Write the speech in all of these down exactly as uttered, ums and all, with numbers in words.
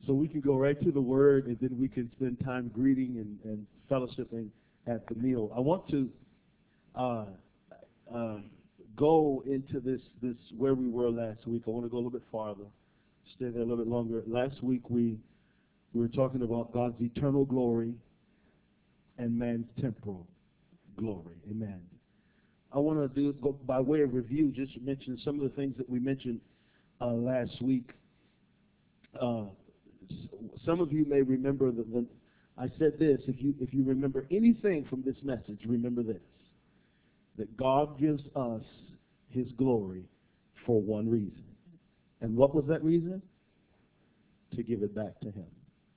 so we can go right to the Word, and then we can spend time greeting and, and fellowshipping at the meal. I want to uh, uh, go into this this where we were last week. I want to go a little bit farther, stay there a little bit longer. Last week we we were talking about God's eternal glory and man's temporal glory. Amen. I want to do go by way of review, just mention some of the things that we mentioned uh, last week. Uh, some of you may remember that when I said this. If you if you remember anything from this message, remember this: that God gives us His glory for one reason, and what was that reason? To give it back to Him.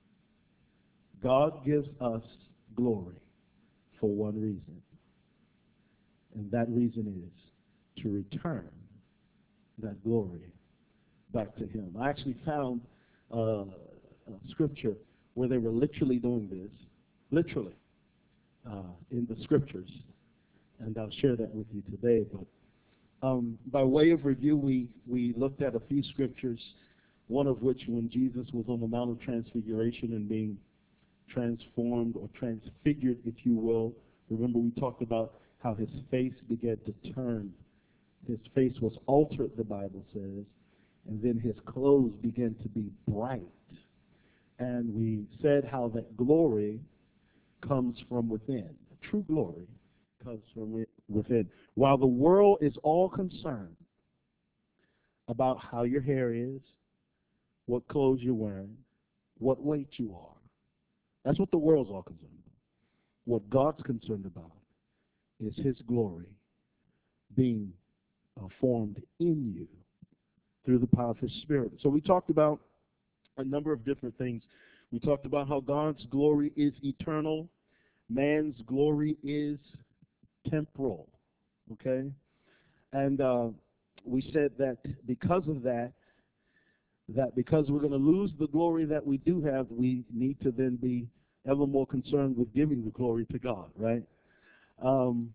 God gives us glory for one reason, and that reason is to return that glory back to Him. I actually found uh, a scripture where they were literally doing this, literally, uh, in the scriptures, and I'll share that with you today. But um, by way of review, we, we looked at a few scriptures, one of which when Jesus was on the Mount of Transfiguration and being transformed or transfigured, if you will. Remember, we talked about how his face began to turn. His face was altered, the Bible says, and then his clothes began to be bright. And we said how that glory comes from within. True glory comes from within. While the world is all concerned about how your hair is, what clothes you're wearing, what weight you are, that's what the world's all concerned about. What God's concerned about is His glory being uh, formed in you through the power of His Spirit. So we talked about a number of different things. We talked about how God's glory is eternal. Man's glory is temporal. Okay? And uh, we said that because of that, that because we're going to lose the glory that we do have, we need to then be ever more concerned with giving the glory to God, right? Um,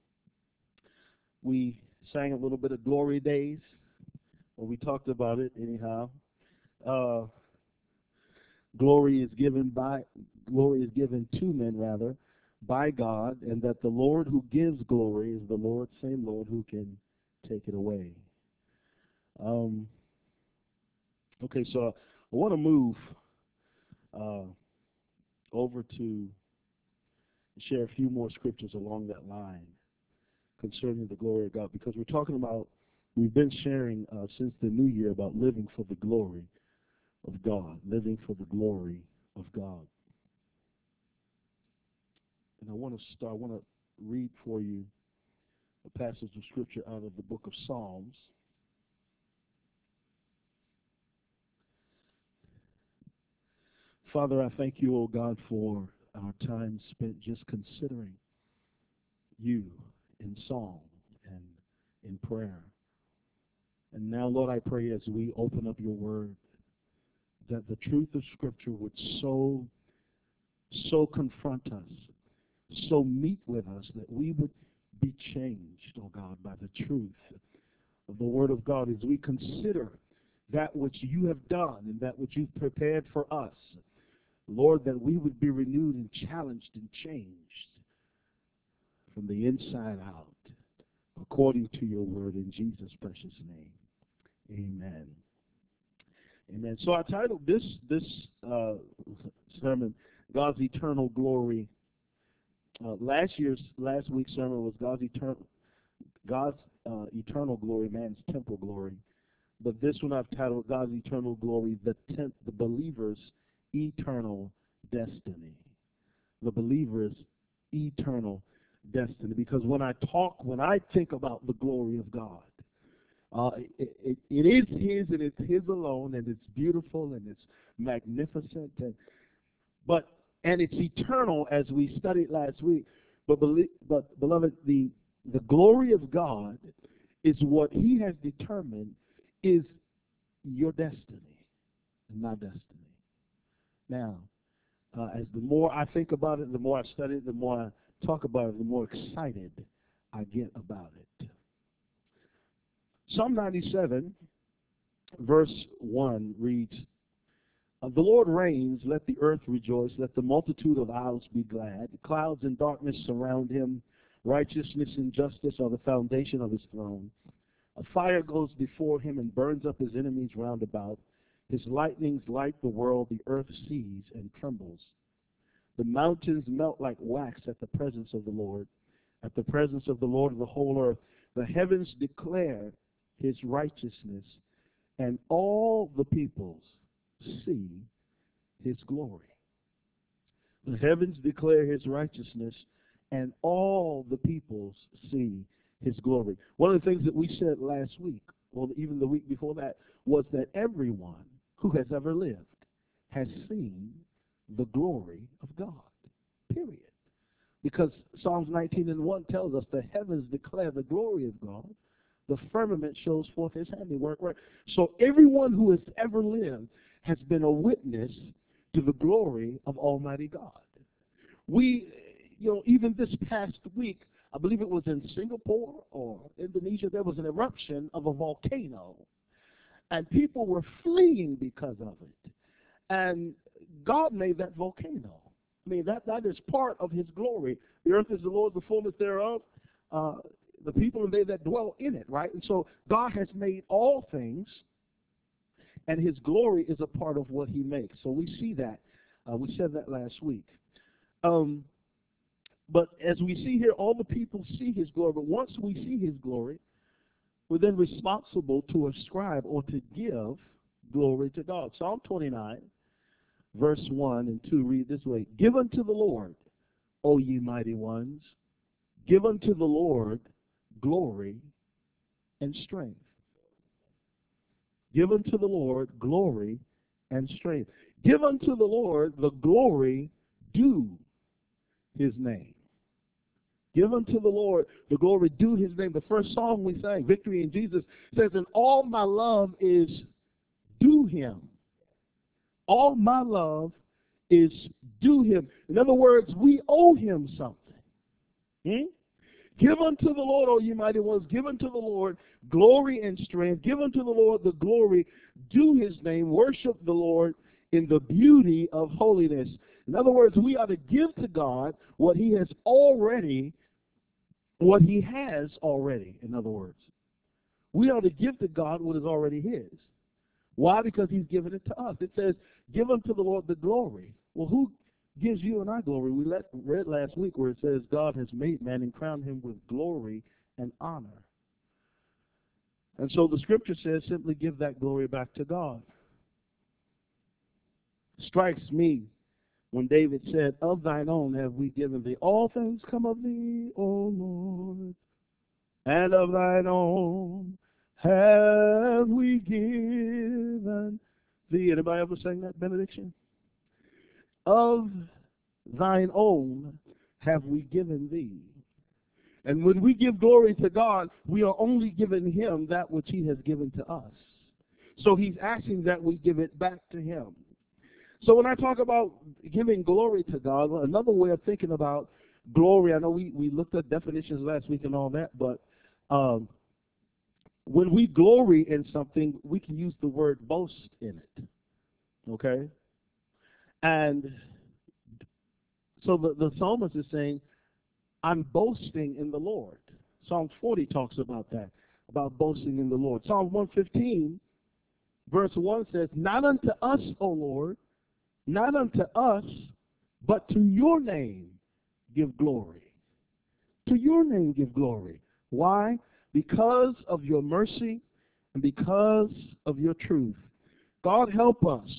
we sang a little bit of Glory Days, or we talked about it anyhow. Uh, glory is given by, glory is given to men rather, by God, and that the Lord who gives glory is the Lord, same Lord who can take it away. Um, okay, so I want to move uh, over to share a few more scriptures along that line concerning the glory of God, because we're talking about, we've been sharing uh, since the new year about living for the glory of God, living for the glory of God. And I want to start, I want to read for you a passage of scripture out of the book of Psalms. Father, I thank you, O God, for our time spent just considering you in song and in prayer. And now, Lord, I pray as we open up your word that the truth of Scripture would so, so confront us, so meet with us, that we would be changed, oh God, by the truth of the Word of God as we consider that which you have done and that which you've prepared for us. Lord, that we would be renewed and challenged and changed from the inside out, according to your word in Jesus' precious name. Amen. Amen. So I titled this this uh, sermon, God's Eternal Glory. Uh, last year's, last week's sermon was God's eternal, God's uh, eternal glory, man's temporal glory. But this one I've titled God's Eternal Glory, the temp, the believer's eternal destiny. The believer's eternal destiny. Because when I talk, when I think about the glory of God, uh, it, it, it is His and it's His alone, and it's beautiful and it's magnificent, and but and it's eternal, as we studied last week. But, but beloved, the the glory of God is what He has determined is your destiny, my destiny. Now, uh, as the more I think about it, the more I study it, the more I talk about it, the more excited I get about it. Psalm ninety-seven, verse one reads, Uh, the Lord reigns, let the earth rejoice, let the multitude of isles be glad. Clouds and darkness surround him. Righteousness and justice are the foundation of his throne. A fire goes before him and burns up his enemies round about. His lightnings light the world, the earth sees and trembles. The mountains melt like wax at the presence of the Lord, at the presence of the Lord of the whole earth. The heavens declare his righteousness, and all the peoples see his glory. The heavens declare his righteousness, and all the peoples see his glory. One of the things that we said last week, or even the week before that, was that everyone who has ever lived has seen the glory of God, period. Because Psalms nineteen and one tells us the heavens declare the glory of God, the firmament shows forth his handiwork. Right? So everyone who has ever lived has been a witness to the glory of Almighty God. We, you know, even this past week, I believe it was in Singapore or Indonesia, there was an eruption of a volcano, and people were fleeing because of it. And God made that volcano. I mean, that, that is part of his glory. The earth is the Lord's, the fullness thereof, uh, the people and they that dwell in it, right? And so God has made all things, and his glory is a part of what he makes. So we see that. Uh, we said that last week. Um, but as we see here, all the people see his glory. But once we see his glory, we're then responsible to ascribe or to give glory to God. Psalm twenty-nine, verse one and two read this way. Give unto the Lord, O ye mighty ones, give unto the Lord glory and strength. Give unto the Lord glory and strength. Give unto the Lord the glory due his name. Give unto the Lord the glory due his name. The first song we sang, Victory in Jesus, says, and all my love is due him. All my love is due him. In other words, we owe him something. Hmm? Give unto the Lord, O ye mighty ones, give unto the Lord glory and strength. Give unto the Lord the glory due his name. Worship the Lord in the beauty of holiness. In other words, we are to give to God what he has already, what he has already, in other words. We are to give to God what is already his. Why? Because he's given it to us. It says, give unto the Lord the glory. Well, who gives you and I glory? We let, read last week where it says God has made man and crowned him with glory and honor. And so the scripture says simply give that glory back to God. Strikes me when David said, of thine own have we given thee. All things come of thee, O Lord, and of thine own have we given thee. Anybody ever sang that benediction? Of thine own have we given thee. And when we give glory to God, we are only giving him that which he has given to us. So he's asking that we give it back to him. So when I talk about giving glory to God, another way of thinking about glory, I know we, we looked at definitions last week and all that, but um, when we glory in something, we can use the word boast in it. Okay? And so the, the psalmist is saying, I'm boasting in the Lord. Psalm forty talks about that, about boasting in the Lord. Psalm one fifteen, verse one says, not unto us, O Lord, not unto us, but to your name give glory. To your name give glory. Why? Because of your mercy and because of your truth. God, help us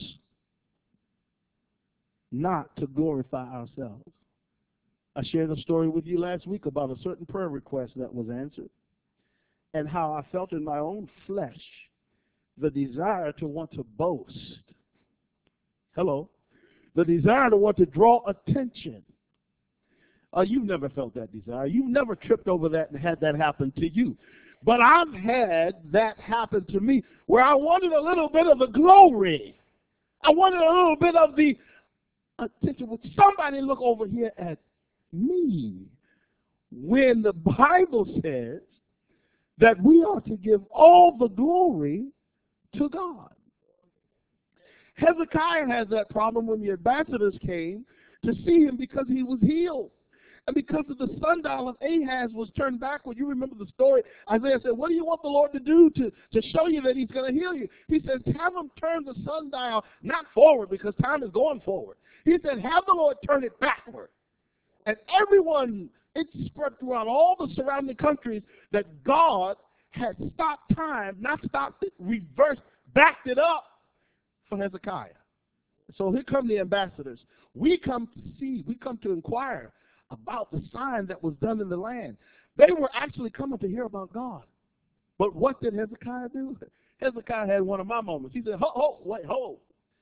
not to glorify ourselves. I shared a story with you last week about a certain prayer request that was answered and how I felt in my own flesh the desire to want to boast. Hello? The desire to want to draw attention. Uh, you've never felt that desire. You've never tripped over that and had that happen to you. But I've had that happen to me where I wanted a little bit of the glory. I wanted a little bit of the attention. Would somebody look over here at me? When the Bible says that we are to give all the glory to God. Hezekiah has that problem when the ambassadors came to see him because he was healed. And because of the sundial of Ahaz was turned backward. You remember the story. Isaiah said, what do you want the Lord to do to, to show you that he's going to heal you? He says, have him turn the sundial not forward because time is going forward. He said, have the Lord turn it backward. And everyone, it spread throughout all the surrounding countries that God had stopped time, not stopped it, reversed, backed it up for Hezekiah. So here come the ambassadors. We come to see, we come to inquire about the sign that was done in the land. They were actually coming to hear about God. But what did Hezekiah do? Hezekiah had one of my moments. He said, ho, ho, wait, ho.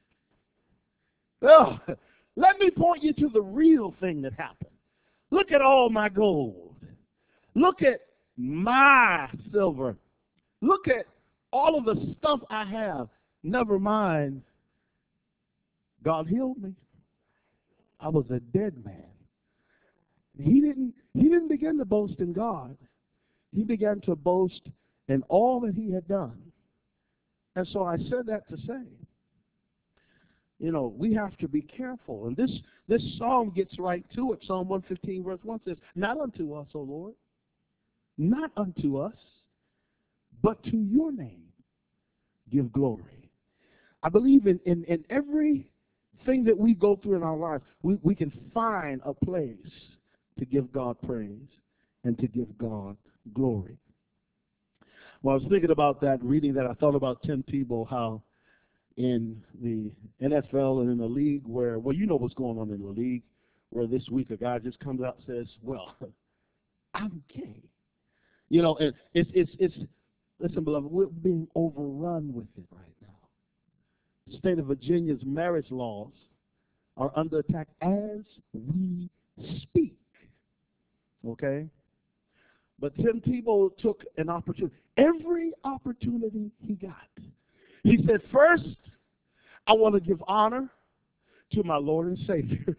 Oh, let me point you to the real thing that happened. Look at all my gold. Look at my silver. Look at all of the stuff I have. Never mind, God healed me. I was a dead man. He didn't, he didn't begin to boast in God. He began to boast in all that he had done. And so I said that to say, you know, we have to be careful. And this, this psalm gets right to it. Psalm one fifteen verse one says, not unto us, O Lord, not unto us, but to your name give glory. I believe in, in, in everything that we go through in our lives, we, we can find a place to give God praise and to give God glory. Well, I was thinking about that, reading that, I thought about Tim Tebow, how in the N F L and in the league where, well, you know what's going on in the league, where this week a guy just comes out and says, well, I'm gay. You know, and it's, it's, it's, listen, beloved, we're being overrun with it right now. The state of Virginia's marriage laws are under attack as we speak. Okay? But Tim Tebow took an opportunity, every opportunity he got. He said, first, I want to give honor to my Lord and Savior.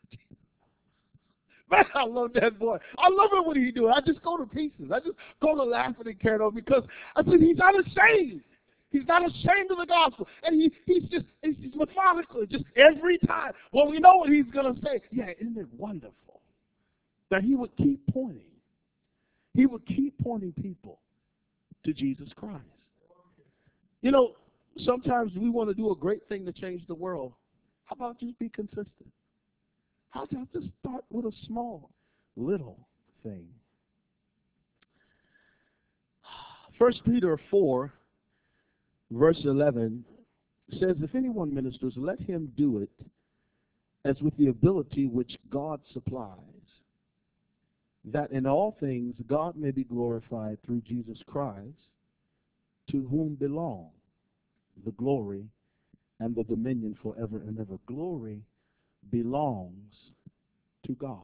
Man, I love that boy. I love it when he do it. I just go to pieces. I just go to laughing and carrying on because I said he's not ashamed. He's not ashamed of the gospel. And he, he's just he's methodical. Just every time. Well, we know what he's going to say. Yeah, isn't it wonderful that he would keep pointing. He would keep pointing people to Jesus Christ. You know, sometimes we want to do a great thing to change the world. How about just be consistent? How about just start with a small, little thing? First Peter four, verse eleven says, if anyone ministers, let him do it as with the ability which God supplies, that in all things God may be glorified through Jesus Christ, to whom belong the glory and the dominion forever and ever. Glory belongs to God.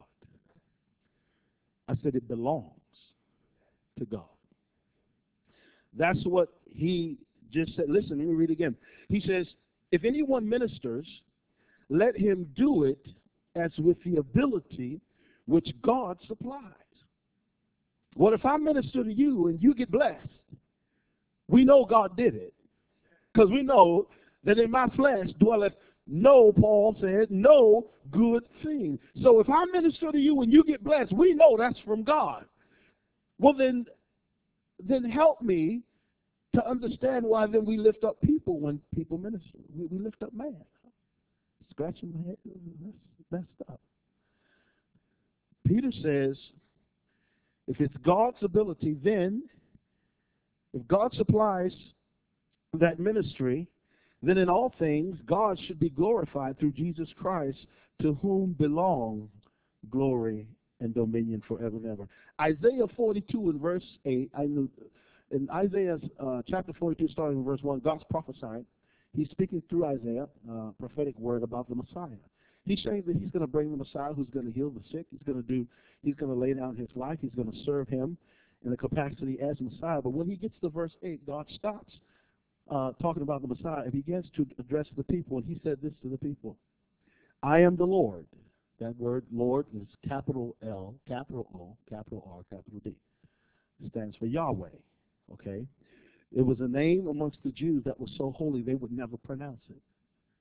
I said it belongs to God. That's what he just said. Listen, let me read again. He says, if anyone ministers, let him do it as with the ability which God supplies. Well, if I minister to you and you get blessed, we know God did it. Because we know that in my flesh dwelleth no, Paul said, no good thing. So if I minister to you and you get blessed, we know that's from God. Well, then, then help me to understand why then we lift up people when people minister. We, we lift up man. Scratching my head, that's messed up. Peter says, if it's God's ability, then if God supplies that ministry, then in all things God should be glorified through Jesus Christ, to whom belong glory and dominion forever and ever. Isaiah forty-two in verse eight, I knew, in Isaiah uh, chapter forty-two, starting in verse one, God's prophesying. He's speaking through Isaiah, uh, prophetic word about the Messiah. He's saying that he's going to bring the Messiah who's going to heal the sick. He's going to do, he's going to lay down his life. He's going to serve him in the capacity as Messiah. But when he gets to verse eight, God stops uh, talking about the Messiah and begins to address the people. And he said this to the people: I am the Lord. That word Lord is capital L, capital O, capital R, capital D. It stands for Yahweh. Okay? It was a name amongst the Jews that was so holy they would never pronounce it.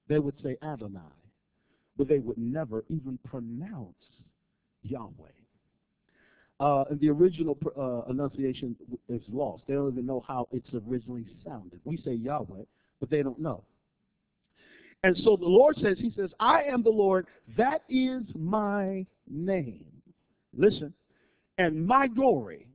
They would say Adonai, but they would never even pronounce Yahweh. Uh, and the original uh, enunciation is lost. They don't even know how it's originally sounded. We say Yahweh, but they don't know. And so the Lord says, he says, I am the Lord, that is my name. Listen, and my glory,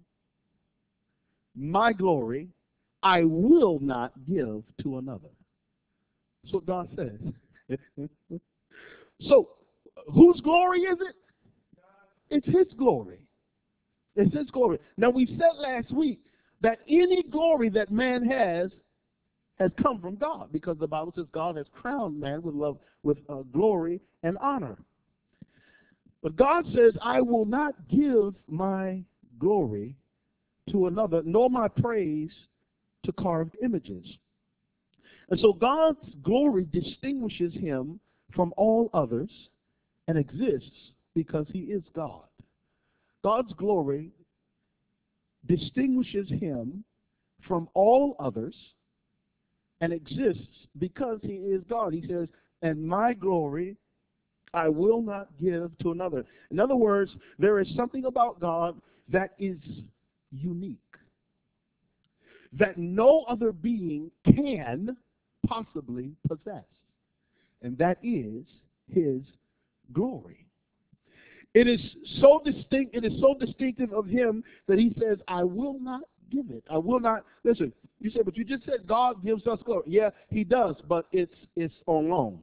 my glory, I will not give to another. That's what God says. So, whose glory is it? It's his glory. It's his glory. Now, we said last week that any glory that man has has come from God, because the Bible says God has crowned man with love, with uh, glory and honor. But God says, I will not give my glory to another, nor my praise to carved images. And so God's glory distinguishes him from all others and exists because he is God. God's glory distinguishes him from all others and exists because he is God. He says, and my glory I will not give to another. In other words, there is something about God that is unique, that no other being can possibly possess, and that is his glory. It is so distinct, it is so distinctive of him that he says, I will not give it. I will not. Listen, you say, but you just said God gives us glory. Yeah, he does, but it's it's on loan.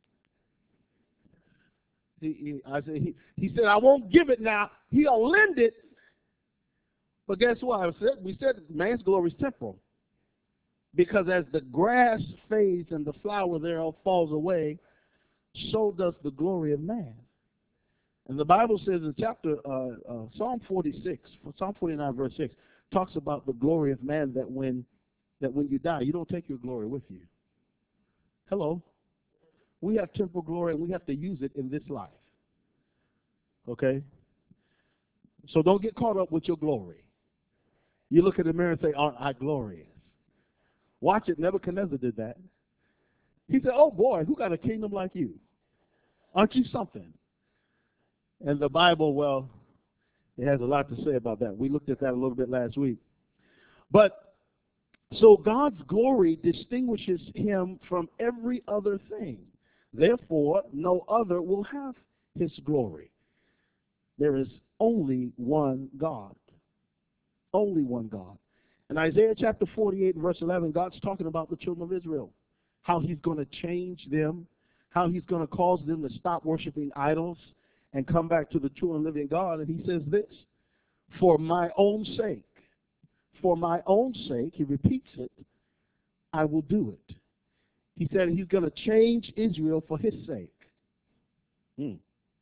He, he, I said, he, he said, I won't give it now. He'll lend it. But guess what? I said, we said man's glory is temporal. Because as the grass fades and the flower thereof falls away, so does the glory of man. And the Bible says in chapter uh, uh, Psalm forty-six, Psalm forty-nine, verse six, talks about the glory of man, that when that when you die, you don't take your glory with you. Hello. We have temporal glory, and we have to use it in this life. Okay? So don't get caught up with your glory. You look in the mirror and say, aren't I glorious? Watch it. Nebuchadnezzar did that. He said, oh boy, who got a kingdom like you? Aren't you something? And the Bible, well, it has a lot to say about that. We looked at that a little bit last week. But so God's glory distinguishes him from every other thing. Therefore, no other will have his glory. There is only one God. Only one God. In Isaiah chapter forty-eight, verse eleven, God's talking about the children of Israel, how he's going to change them, how he's going to cause them to stop worshiping idols and come back to the true and living God. And he says this, for my own sake, for my own sake, he repeats it, I will do it. He said he's going to change Israel for his sake. Hmm.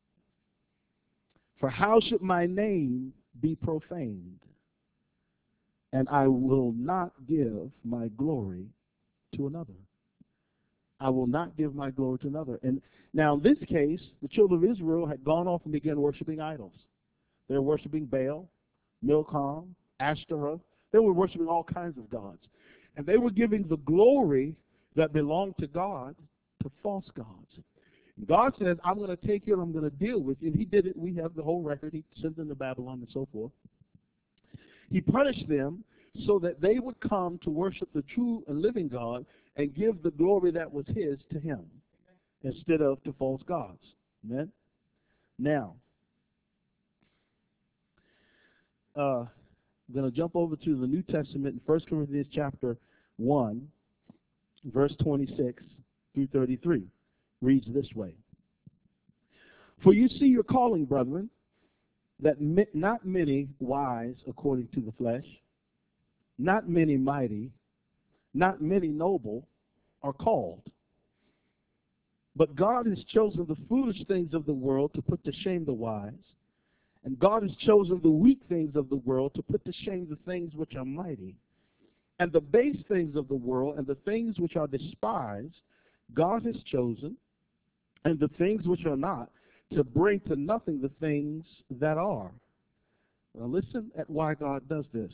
For how should my name be profaned? And I will not give my glory to another. I will not give my glory to another. And now in this case, the children of Israel had gone off and began worshiping idols. They were worshiping Baal, Milcom, Ashtoreth. They were worshiping all kinds of gods. And they were giving the glory that belonged to God to false gods. God says, I'm going to take you and I'm going to deal with you. And he did it. We have the whole record. He sent them to Babylon and so forth. He punished them so that they would come to worship the true and living God and give the glory that was his to him instead of to false gods. Amen? Now, uh, I'm going to jump over to the New Testament in First Corinthians chapter one, verse twenty-six through thirty-three. Reads this way. For you see your calling, brethren, that not many wise according to the flesh, not many mighty, not many noble are called. But God has chosen the foolish things of the world to put to shame the wise, and God has chosen the weak things of the world to put to shame the things which are mighty. And the base things of the world and the things which are despised, God has chosen, and the things which are not, to bring to nothing the things that are. Now listen at why God does this.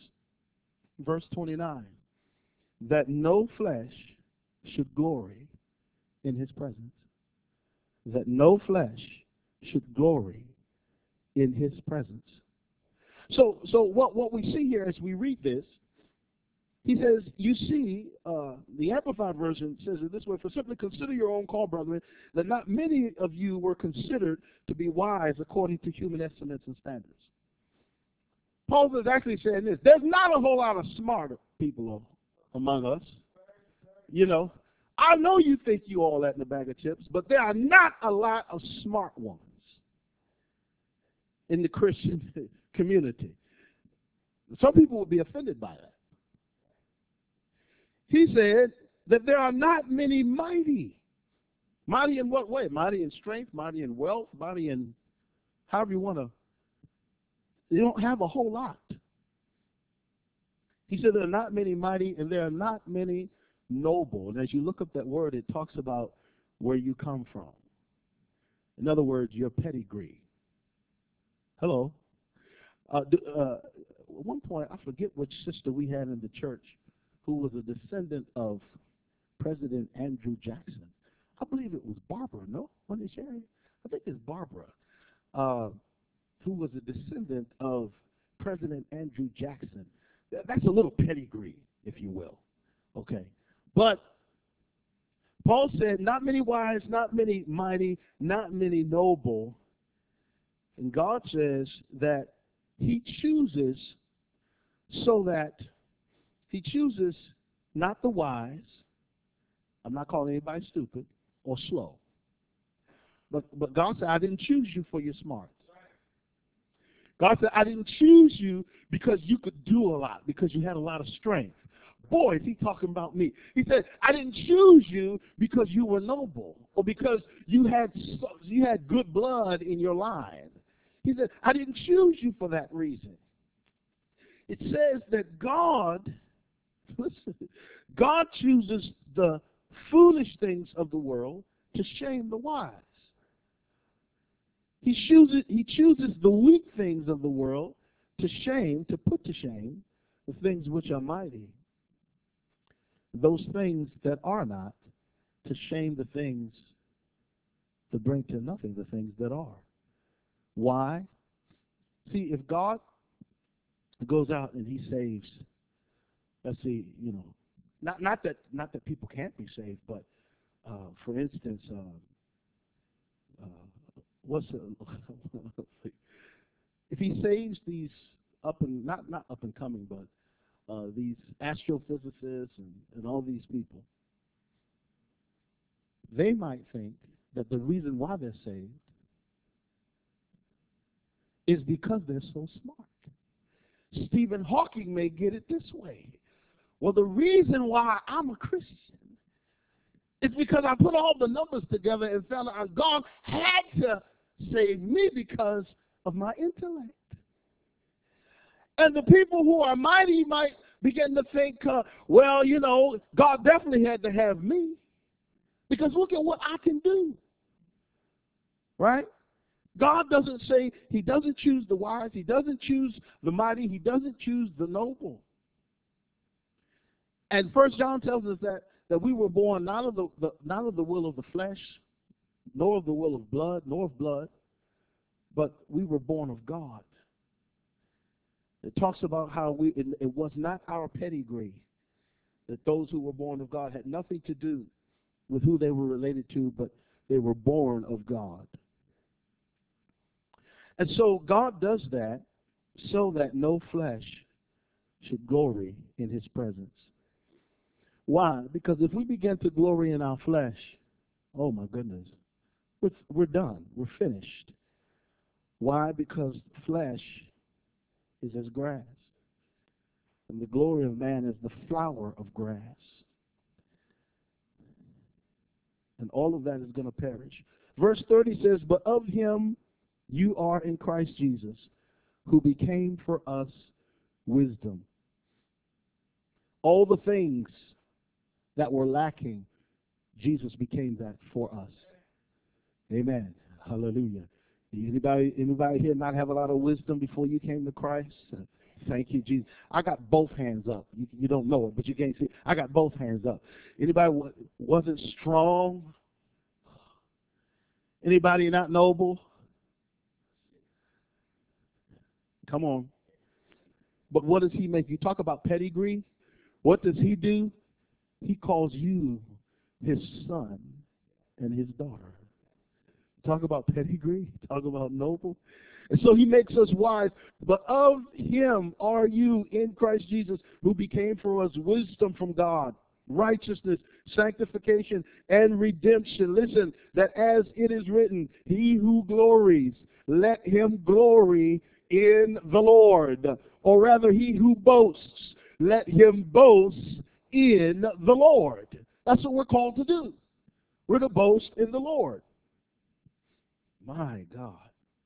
Verse twenty-nine. That no flesh should glory in his presence. That no flesh should glory in his presence. So, so what, what we see here as we read this, he says, you see, uh, the Amplified Version says it this way, for simply consider your own call, brethren, that not many of you were considered to be wise according to human estimates and standards. Paul is actually saying this, there's not a whole lot of smarter people among us. You know, I know you think you all that in a bag of chips, but there are not a lot of smart ones in the Christian community. Some people will be offended by that. He said that there are not many mighty. Mighty in what way? Mighty in strength, mighty in wealth, mighty in however you want to. You don't have a whole lot. He said there are not many mighty and there are not many noble. And as you look up that word, it talks about where you come from. In other words, your pedigree. Hello. Uh, uh, at one point, I forget which sister we had in the church who was a descendant of President Andrew Jackson. I believe it was Barbara, no? Wasn't it Sherry? I think it's Barbara, uh, who was a descendant of President Andrew Jackson. That's a little pedigree, if you will. Okay. But Paul said, not many wise, not many mighty, not many noble. And God says that he chooses so that he chooses not the wise. I'm not calling anybody stupid or slow. But, but God said, I didn't choose you for your smarts. God said, I didn't choose you because you could do a lot, because you had a lot of strength. Boy, is he talking about me. He said, I didn't choose you because you were noble or because you had you had good blood in your line. He said, I didn't choose you for that reason. It says that God, listen, God chooses the foolish things of the world to shame the wise. He chooses, he chooses the weak things of the world to shame, to put to shame, the things which are mighty. Those things that are not, to shame the things, to bring to nothing the things that are. Why? See, if God goes out and he saves, let's see, you know, not not that not that people can't be saved, but uh, for instance, uh, uh, what's a, if he saves these up and not not up and coming, but uh, these astrophysicists and, and all these people, they might think that the reason why they're saved is because they're so smart. Stephen Hawking may get it this way. Well, the reason why I'm a Christian is because I put all the numbers together and found out God had to save me because of my intellect. And the people who are mighty might begin to think, uh, well, you know, God definitely had to have me because look at what I can do. Right? God doesn't say, he doesn't choose the wise, he doesn't choose the mighty, he doesn't choose the noble. And First John tells us that, that we were born not of the, the not of the will of the flesh, nor of the will of blood, nor of blood, but we were born of God. It talks about how we it, it was not our pedigree, that those who were born of God had nothing to do with who they were related to, but they were born of God. And so God does that so that no flesh should glory in his presence. Why? Because if we begin to glory in our flesh, oh my goodness, we're, we're done. We're finished. Why? Because flesh is as grass. And the glory of man is the flower of grass. And all of that is going to perish. Verse thirty says, but of him you are in Christ Jesus, who became for us wisdom. All the things that were lacking, Jesus became that for us. Amen. Hallelujah. Anybody, anybody here not have a lot of wisdom before you came to Christ? Thank you, Jesus. I got both hands up. You, you don't know it, but you can't see. I got both hands up. Anybody wasn't strong Anybody not noble? Come on. But what does he make? You talk about pedigree. What does he do? He calls you his son and his daughter. Talk about pedigree. Talk about noble. And so he makes us wise. But of him are you in Christ Jesus, who became for us wisdom from God, righteousness, sanctification, and redemption. Listen, that as it is written, he who glories, let him glory in the Lord. Or rather, he who boasts, let him boast in the Lord. That's what we're called to do. We're to boast in the Lord. My God.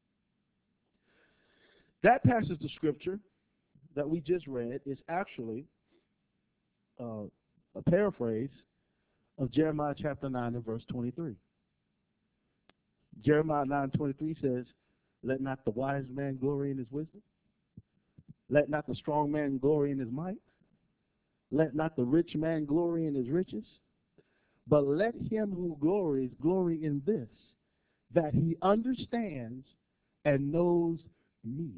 That passage of Scripture that we just read is actually uh, a paraphrase of Jeremiah chapter nine and verse twenty-three. Jeremiah nine twenty-three says, let not the wise man glory in his wisdom. Let not the strong man glory in his might. Let not the rich man glory in his riches. But let him who glories glory in this, that he understands and knows me,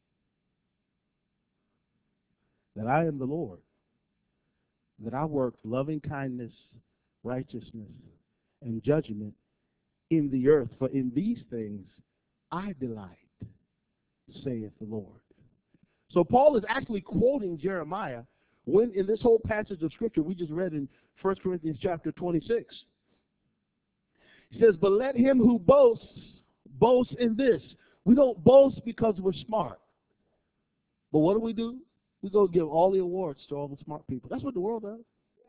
that I am the Lord, that I work loving kindness, righteousness, and judgment in the earth. For in these things I delight, saith the Lord. So Paul is actually quoting Jeremiah when in this whole passage of Scripture we just read in First Corinthians chapter twenty-six. He says, but let him who boasts, boast in this. We don't boast because we're smart. But what do we do? We go give all the awards to all the smart people. That's what the world does.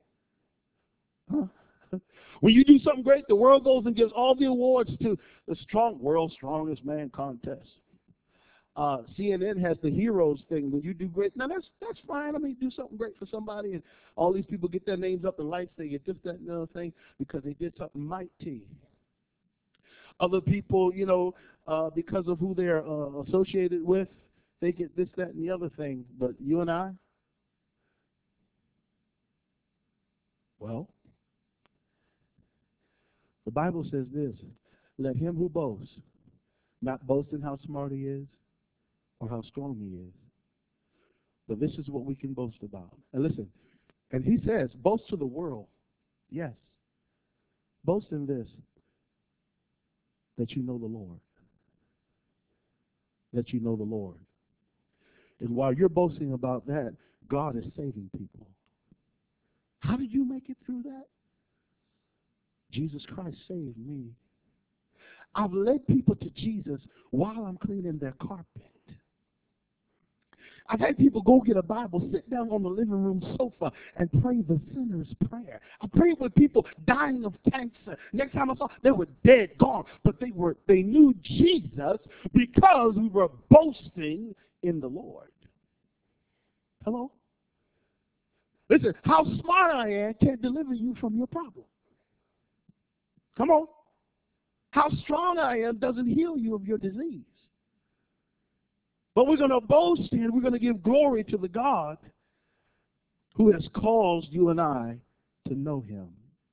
Huh? When you do something great, the world goes and gives all the awards to the strong world's strongest man contest. Uh, C N N has the heroes thing. When you do great, now that's that's fine. I mean, do something great for somebody, and all these people get their names up in lights. They get this, that, and the other thing because they did something mighty. Other people, you know, uh, because of who they're uh, associated with, they get this, that, and the other thing. But you and I, well, the Bible says this: let him who boasts not boast in how smart he is or how strong he is. But this is what we can boast about. And listen, and he says, boast to the world. Yes. Boast in this, that you know the Lord. That you know the Lord. And while you're boasting about that, God is saving people. How did you make it through that? Jesus Christ saved me. I've led people to Jesus while I'm cleaning their carpet. I've had people go get a Bible, sit down on the living room sofa, and pray the sinner's prayer. I prayed with people dying of cancer. Next time I saw, they were dead, gone, but they were they knew Jesus because we were boasting in the Lord. Hello? Listen, how smart I am can't deliver you from your problem. Come on. How strong I am doesn't heal you of your disease. But we're going to boast and we're going to give glory to the God who has caused you and I to know him.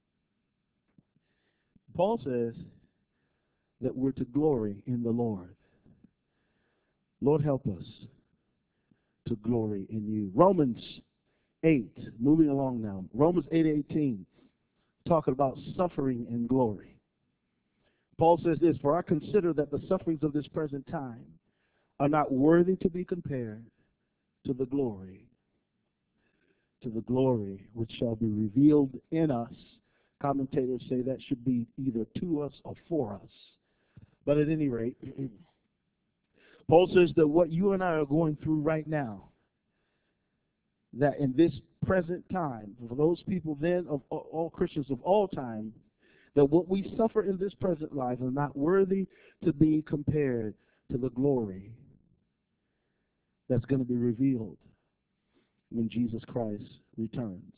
Paul says that we're to glory in the Lord. Lord, help us to glory in you. Romans eight, moving along now. Romans eight eighteen, talking about suffering and glory. Paul says this, for I consider that the sufferings of this present time are not worthy to be compared to the glory, to the glory which shall be revealed in us. Commentators say that should be either to us or for us. But at any rate, Paul says that what you and I are going through right now, that in this present time, for those people then, of all Christians of all time, that what we suffer in this present life is not worthy to be compared to the glory that's going to be revealed when Jesus Christ returns.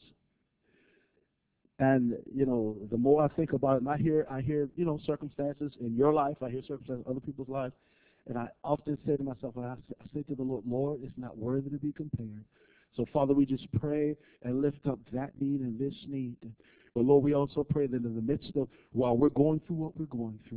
And, you know, the more I think about it, and I hear, I hear, you know, circumstances in your life, I hear circumstances in other people's lives, and I often say to myself, I say to the Lord, Lord, it's not worthy to be compared. So, Father, we just pray and lift up that need and this need. But, Lord, we also pray that in the midst of, while we're going through what we're going through,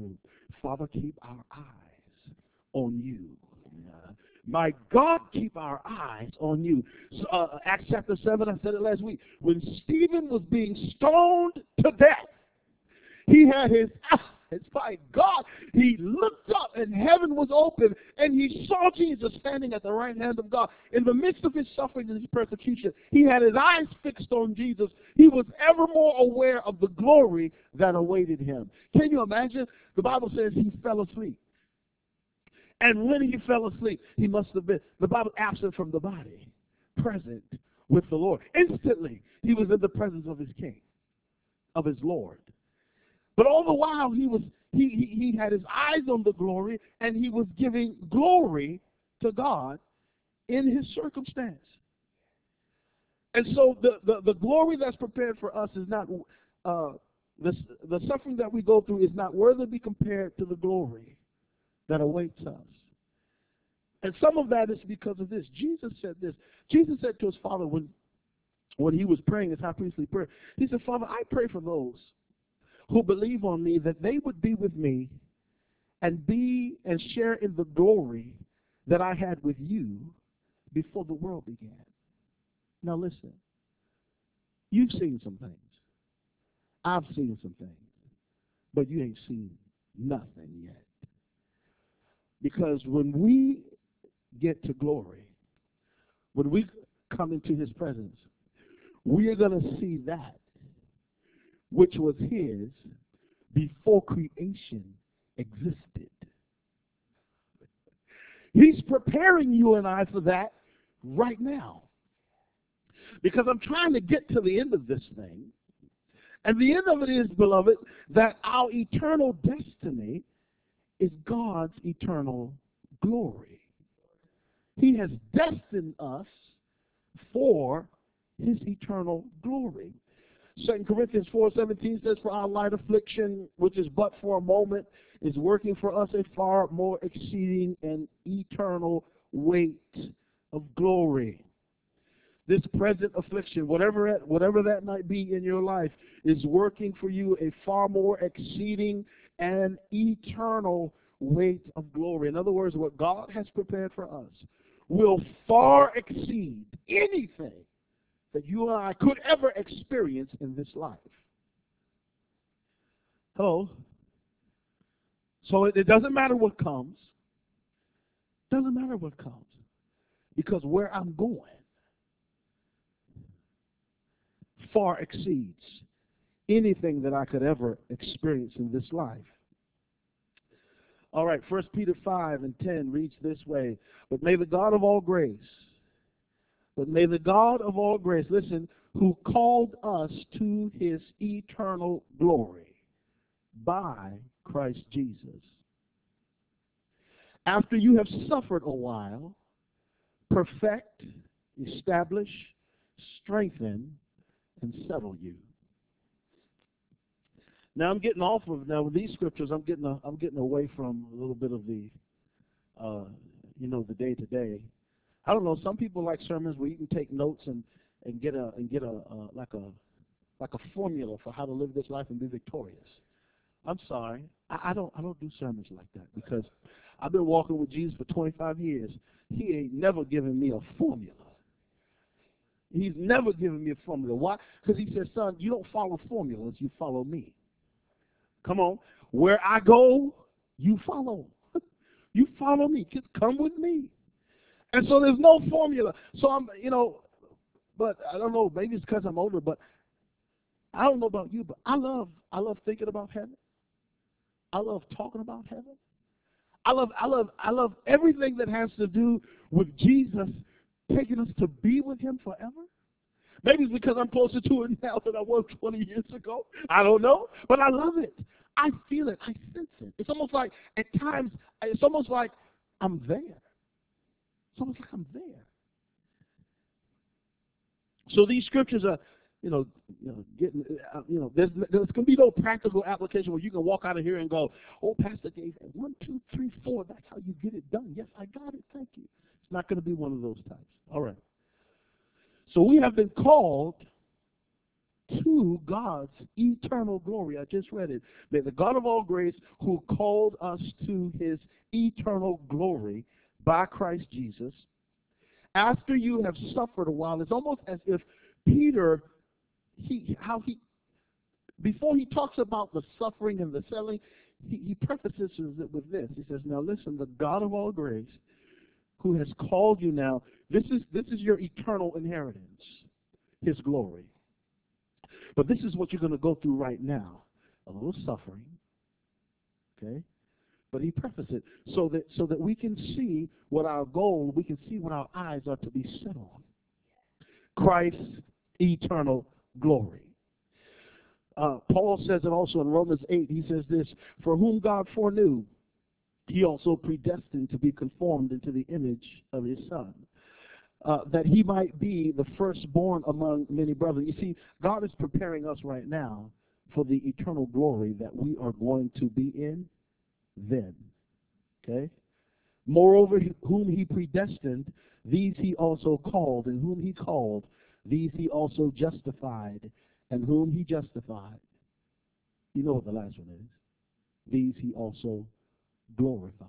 Father, keep our eyes on you. Yeah. My God, keep our eyes on you. So, uh, Acts chapter seven, I said it last week. When Stephen was being stoned to death, he had his eyes, by God, he looked up and heaven was open and he saw Jesus standing at the right hand of God. In the midst of his suffering and his persecution, he had his eyes fixed on Jesus. He was ever more aware of the glory that awaited him. Can you imagine? The Bible says he fell asleep. And when he fell asleep, he must have been, the Bible, absent from the body, present with the Lord. Instantly, he was in the presence of his king, of his Lord. But all the while, he was he, he, he had his eyes on the glory, and he was giving glory to God in his circumstance. And so the, the, the glory that's prepared for us is not, uh, the, the suffering that we go through is not worthy to be compared to the glory that awaits us. And some of that is because of this. Jesus said this. Jesus said to his Father when, when he was praying his high priestly prayer, he said, Father, I pray for those who believe on me, that they would be with me and be and share in the glory that I had with you before the world began. Now listen, you've seen some things. I've seen some things. But you ain't seen nothing yet. Because when we get to glory, when we come into his presence, we are going to see that which was his before creation existed. He's preparing you and I for that right now. Because I'm trying to get to the end of this thing. And the end of it is, beloved, that our eternal destiny is God's eternal glory. He has destined us for his eternal glory. Second Corinthians four seventeen says, for our light affliction, which is but for a moment, is working for us a far more exceeding and eternal weight of glory. This present affliction, whatever it, whatever that might be in your life, is working for you a far more exceeding and eternal weight of glory. In other words, what God has prepared for us will far exceed anything that you and I could ever experience in this life. Hello? So it, it doesn't matter what comes. Doesn't matter what comes. Because where I'm going far exceeds anything that I could ever experience in this life. All right, First Peter five and ten reads this way, but may the God of all grace, but may the God of all grace, listen, who called us to his eternal glory by Christ Jesus, after you have suffered a while, perfect, establish, strengthen, and settle you. Now I'm getting off of now with these scriptures. I'm getting a, I'm getting away from a little bit of the, uh, you know, the day to day. I don't know. Some people like sermons where you can take notes and, and get a and get a uh, like a like a formula for how to live this life and be victorious. I'm sorry, I, I don't I don't do sermons like that because I've been walking with Jesus for twenty-five years. He ain't never given me a formula. He's never given me a formula. Why? Because he says, son, you don't follow formulas, you follow me. Come on. Where I go, you follow. You follow me. Just come with me. And so there's no formula. So I'm, you know, but I don't know, maybe it's because I'm older, but I don't know about you, but I love, I love thinking about heaven. I love talking about heaven. I love, I love, I love everything that has to do with Jesus taking us to be with him forever. Maybe it's because I'm closer to it now than I was twenty years ago. I don't know, but I love it. I feel it. I sense it. It's almost like, at times, it's almost like I'm there. It's almost like I'm there. So these scriptures are, you know, you know, getting, uh, you know, there's there's going to be no practical application where you can walk out of here and go, oh, Pastor gave one, two, three, four. That's how you get it done. Yes, I got it. Thank you. It's not going to be one of those types. All right. So we have been called to God's eternal glory. I just read it. May the God of all grace, who called us to his eternal glory by Christ Jesus, after you have suffered a while, it's almost as if Peter, he how he before he talks about the suffering and the selling, he, he prefaces it with this. He says, now listen, the God of all grace, who has called you now, this is this is your eternal inheritance, his glory. But this is what you're going to go through right now. A little suffering. Okay? But he prefaced it so that so that we can see what our goal, we can see what our eyes are to be set on. Christ's eternal glory. Uh, Paul says it also in Romans eight. He says this, for whom God foreknew, he also predestined to be conformed into the image of his Son, uh, that he might be the firstborn among many brothers. You see, God is preparing us right now for the eternal glory that we are going to be in then. Okay? Moreover, whom he predestined, these he also called, and whom he called, these he also justified, and whom he justified. You know what the last one is. These he also glorified.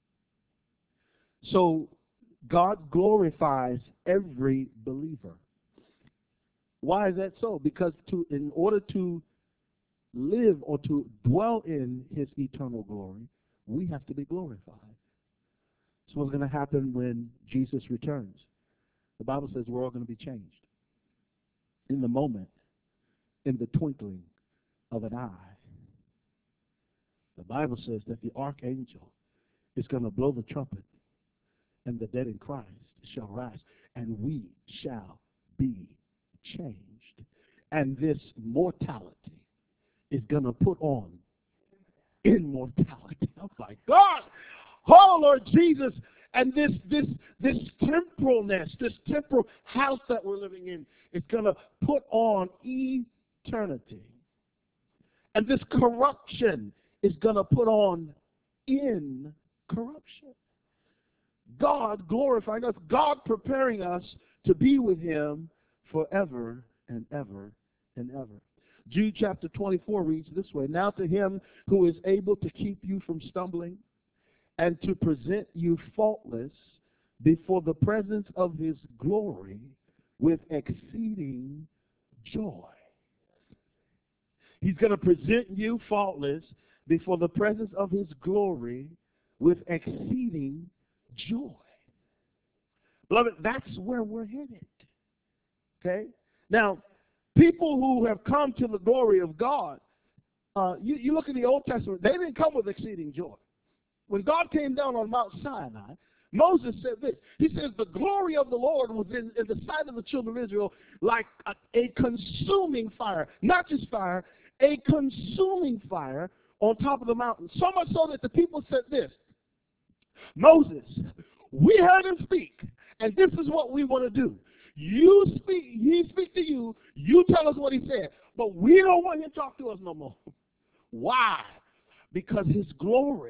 So God glorifies every believer. Why is that so? Because to in order to live or to dwell in his eternal glory, we have to be glorified. So what's going to happen when Jesus returns? The Bible says we're all going to be changed in the moment, in the twinkling of an eye. The Bible says that the archangel is going to blow the trumpet, and the dead in Christ shall rise, and we shall be changed. And this mortality is going to put on immortality. Oh my God! Oh Lord Jesus! And this this this temporalness, this temporal house that we're living in, is going to put on eternity. And this corruption is going to put on incorruption. God glorifying us, God preparing us to be with him forever and ever and ever. Jude chapter twenty-four reads this way, now to him who is able to keep you from stumbling and to present you faultless before the presence of his glory with exceeding joy. He's going to present you faultless before the presence of his glory with exceeding joy. Beloved, that's where we're headed. Okay? Now, people who have come to the glory of God, uh, you, you look at the Old Testament, they didn't come with exceeding joy. When God came down on Mount Sinai, Moses said this. He says, the glory of the Lord was in, in the sight of the children of Israel like a, a consuming fire. Not just fire, a consuming fire on top of the mountain. So much so that the people said this, Moses, we heard him speak, and this is what we want to do. You speak, he speak to you, you tell us what he said, but we don't want him to talk to us no more. Why? Because his glory,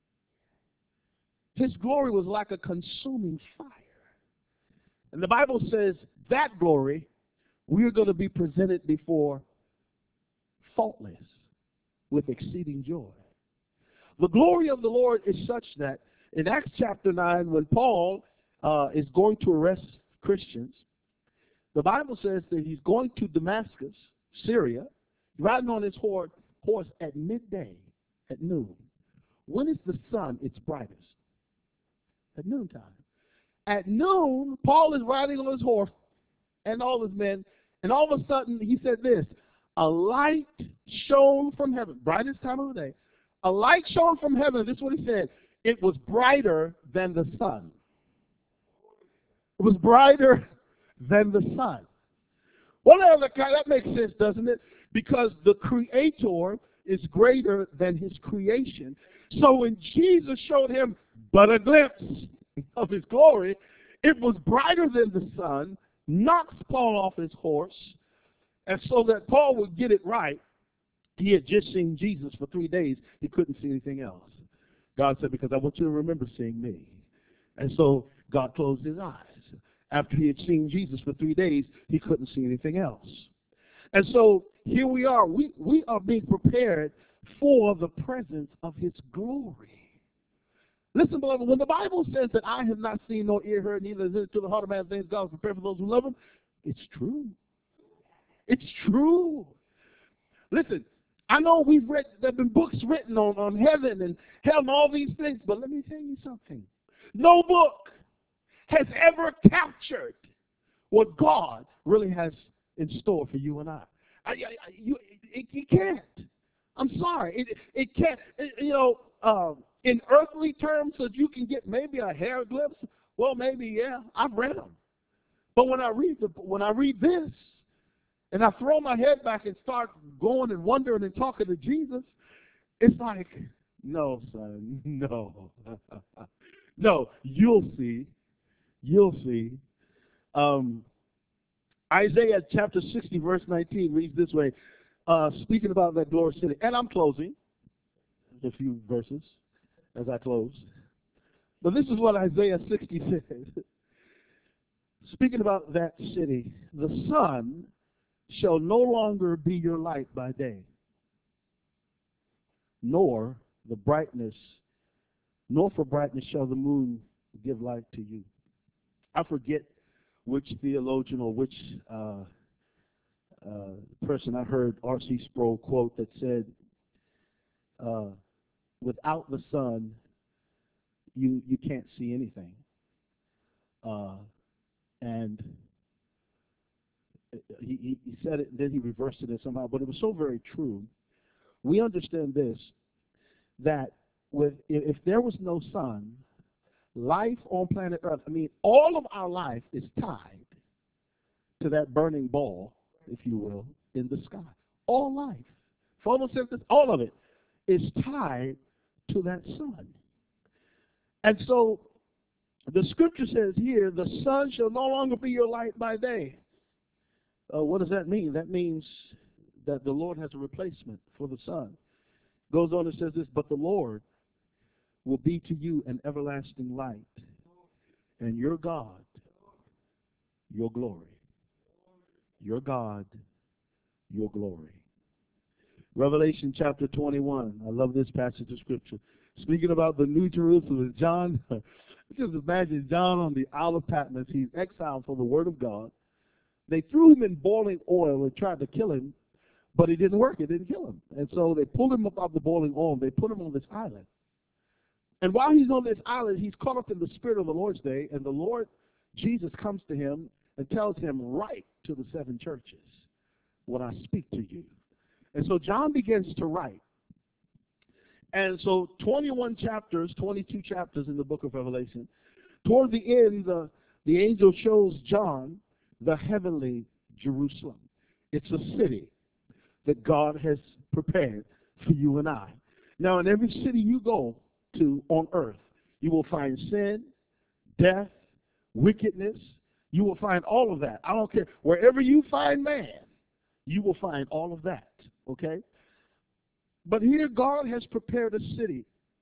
his glory was like a consuming fire. And the Bible says that glory, we're going to be presented before faultless with exceeding joy. The glory of the Lord is such that in Acts chapter nine, when Paul uh, is going to arrest Christians, the Bible says that he's going to Damascus, Syria, riding on his horse, horse at midday, at noon. When is the sun its brightest? At noontime. At noon, Paul is riding on his horse and all his men, and all of a sudden he said this, a light shone from heaven, brightest time of the day. A light shone from heaven, this is what he said, it was brighter than the sun. It was brighter than the sun. Well, that makes sense, doesn't it? Because the Creator is greater than his creation. So when Jesus showed him but a glimpse of his glory, it was brighter than the sun, knocks Paul off his horse, and so that Paul would get it right, he had just seen Jesus for three days. He couldn't see anything else. God said, because I want you to remember seeing me. And so God closed his eyes. After he had seen Jesus for three days, he couldn't see anything else. And so here we are. We, we are being prepared for the presence of his glory. Listen, beloved, when the Bible says that I have not seen nor ear heard, neither is it to the heart of man things God has prepared for those who love him, it's true. It's true. Listen, I know we've read, there have been books written on, on heaven and hell and all these things, but let me tell you something. No book has ever captured what God really has in store for you and I. I, I you, it, it can't. I'm sorry. It, it can't. It, you know, um, in earthly terms, so you can get maybe a hair glimpse. Well, maybe yeah. I've read them, but when I read the when I read this, and I throw my head back and start going and wondering and talking to Jesus, it's like, no, son, no, no. You'll see. You'll see. Um, Isaiah chapter sixty, verse nineteen reads this way, uh, speaking about that glorious city. And I'm closing a few verses as I close. But this is what Isaiah sixty says. Speaking about that city, the sun shall no longer be your light by day, nor the brightness, nor for brightness shall the moon give light to you. I forget which theologian or which uh, uh, person I heard R C Sproul quote that said, uh, without the sun, you, you can't see anything. Uh, and he, he, he said it, then he reversed it somehow, but it was so very true. We understand this, that with, if there was no sun, life on planet Earth, I mean, all of our life is tied to that burning ball, if you will, in the sky. All life, photosynthesis, all of it is tied to that sun. And so the scripture says here, the sun shall no longer be your light by day. Uh, what does that mean? That means that the Lord has a replacement for the sun. Goes on and says this, but the Lord will be to you an everlasting light, and your God, your glory. Your God, your glory. Revelation chapter twenty-one. I love this passage of scripture. Speaking about the New Jerusalem, John, just imagine John on the Isle of Patmos. He's exiled for the word of God. They threw him in boiling oil and tried to kill him, but it didn't work. It didn't kill him. And so they pulled him up out of the boiling oil. They put him on this island. And while he's on this island, he's caught up in the spirit of the Lord's day, and the Lord Jesus comes to him and tells him, write to the seven churches what I speak to you. And so John begins to write. And so twenty-one chapters, twenty-two chapters in the book of Revelation. Toward the end, the, the angel shows John the heavenly Jerusalem. It's a city that God has prepared for you and I. Now, in every city you go to on earth, you will find sin, death, wickedness. You will find all of that. I don't care. Wherever you find man, you will find all of that. Okay? But here God has prepared a city.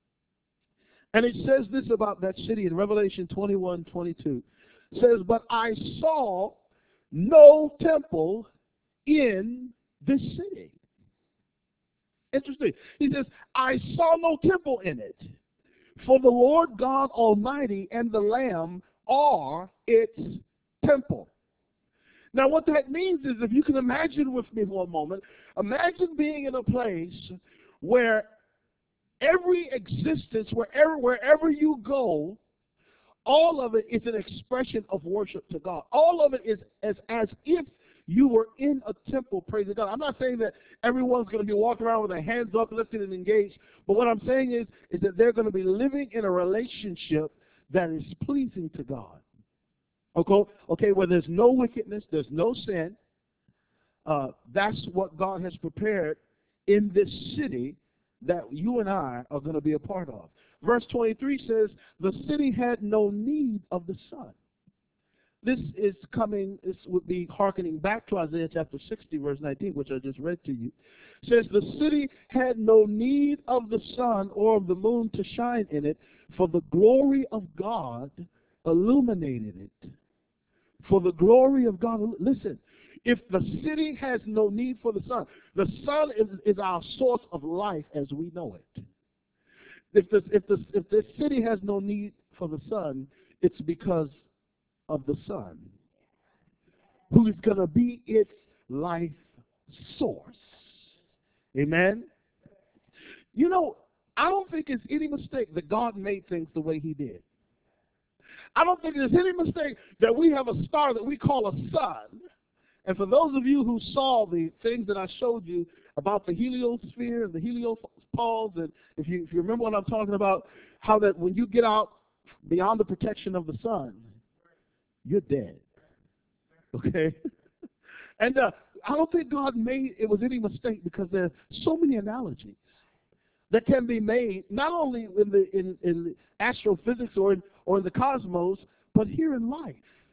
And it says this about that city in Revelation twenty-one, twenty-two. It says, but I saw no temple in this city. Interesting. He says, I saw no temple in it. For the Lord God Almighty and the Lamb are its temple. Now what that means is, if you can imagine with me for a moment, imagine being in a place where every existence, wherever, wherever you go, all of it is an expression of worship to God. All of it is as, as if you were in a temple praising God. I'm not saying that everyone's going to be walking around with their hands uplifted and engaged, but what I'm saying is, is that they're going to be living in a relationship that is pleasing to God. Okay, okay, where there's no wickedness, there's no sin. Uh, that's what God has prepared in this city that you and I are going to be a part of. Verse twenty-three says, the city had no need of the sun. This is coming, this would be hearkening back to Isaiah chapter sixty, verse nineteen, which I just read to you. It says, the city had no need of the sun or of the moon to shine in it, for the glory of God illuminated it. For the glory of God, listen, If the city has no need for the sun, the sun is, is our source of life as we know it. If the, if the if this city has no need for the sun, it's because of the sun, who is going to be its life source. Amen? You know, I don't think it's any mistake that God made things the way he did. I don't think there's any mistake that we have a star that we call a sun. And for those of you who saw the things that I showed you about the heliosphere and the heliopause, and if you, if you remember what I'm talking about, how that when you get out beyond the protection of the sun, you're dead. Okay? And uh, I don't think God made it was any mistake, because there are so many analogies that can be made, not only in the in, in astrophysics or in, or in the cosmos, but here in life.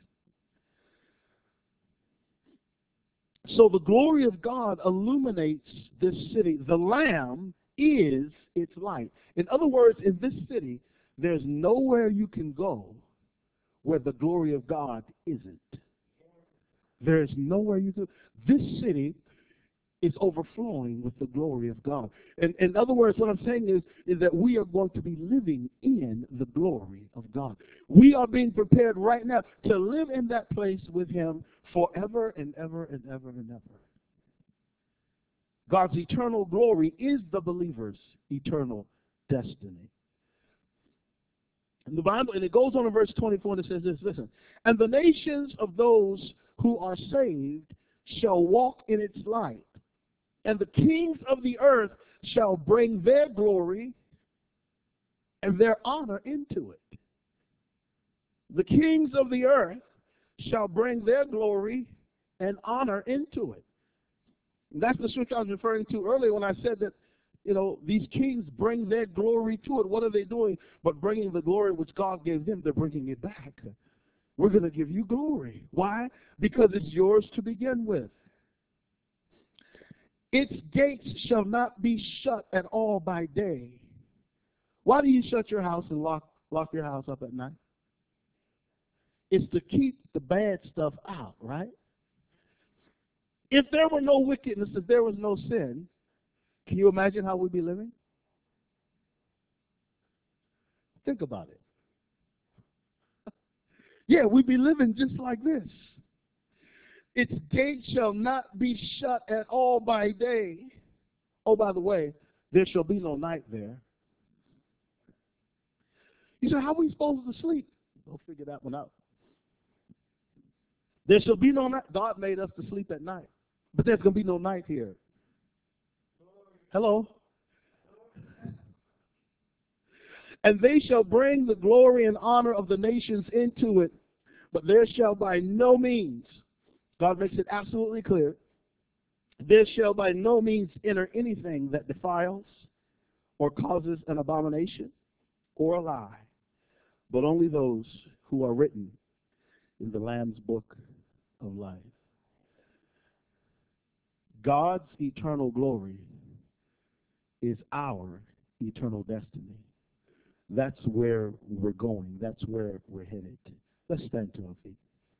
So the glory of God illuminates this city. The Lamb is its light. In other words, in this city, there's nowhere you can go where the glory of God isn't. There's nowhere you can. This city is overflowing with the glory of God. And in other words, what I'm saying is, is that we are going to be living in the glory of God. We are being prepared right now to live in that place with him forever and ever and ever and ever. God's eternal glory is the believer's eternal destiny. And the Bible, and it goes on in verse twenty-four, and it says this, listen, and the nations of those who are saved shall walk in its light, and the kings of the earth shall bring their glory and their honor into it. The kings of the earth shall bring their glory and honor into it. And that's the scripture I was referring to earlier when I said that, you know, these kings bring their glory to it. What are they doing? But bringing the glory which God gave them, they're bringing it back. We're going to give you glory. Why? Because it's yours to begin with. Its gates shall not be shut at all by day. Why do you shut your house and lock, lock your house up at night? It's to keep the bad stuff out, right? If there were no wickedness, if there was no sin, can you imagine how we'd be living? Think about it. Yeah, we'd be living just like this. Its gates shall not be shut at all by day. Oh, by the way, there shall be no night there. You say, how are we supposed to sleep? Go figure that one out. There shall be no night. God made us to sleep at night. But there's going to be no night here. Hello? And they shall bring the glory and honor of the nations into it, but there shall by no means, God makes it absolutely clear, there shall by no means enter anything that defiles or causes an abomination or a lie, but only those who are written in the Lamb's book of life. God's eternal glory is our eternal destiny. That's where we're going. That's where we're headed. Let's stand to our feet.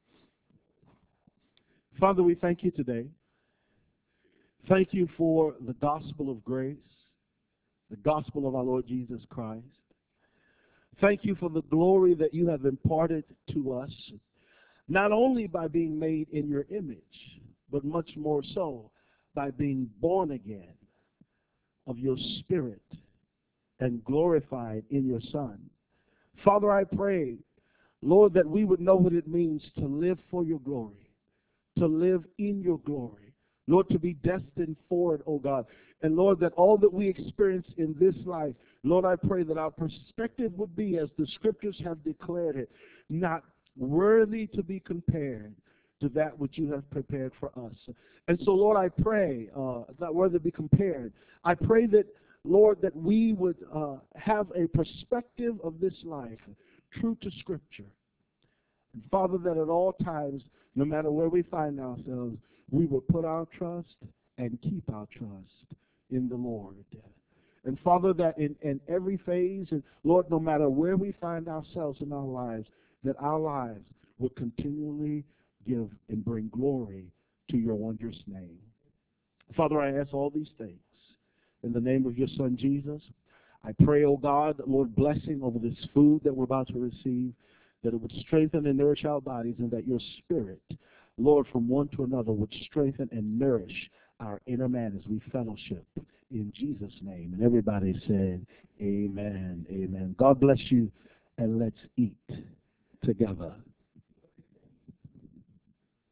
Father, we thank you today. Thank you for the gospel of grace, the gospel of our Lord Jesus Christ. Thank you for the glory that you have imparted to us, not only by being made in your image, but much more so by being born again of your Spirit and glorified in your Son. Father, I pray, Lord, that we would know what it means to live for your glory, to live in your glory. Lord, to be destined for it, oh God. And Lord, that all that we experience in this life, Lord, I pray that our perspective would be, as the scriptures have declared it, not worthy to be compared to that which you have prepared for us. And so, Lord, I pray, uh, not worthy to be compared. I pray that, Lord, that we would uh, have a perspective of this life true to Scripture. And Father, that at all times, no matter where we find ourselves, we will put our trust and keep our trust in the Lord. And Father, that in, in every phase, and Lord, no matter where we find ourselves in our lives, that our lives will continually give and bring glory to your wondrous name. Father, I ask all these things in the name of your Son, Jesus. I pray, oh God, Lord, blessing over this food that we're about to receive, that it would strengthen and nourish our bodies, and that your Spirit, Lord, from one to another would strengthen and nourish our inner man as we fellowship in Jesus' name. And everybody said, amen, amen. God bless you, and let's eat together.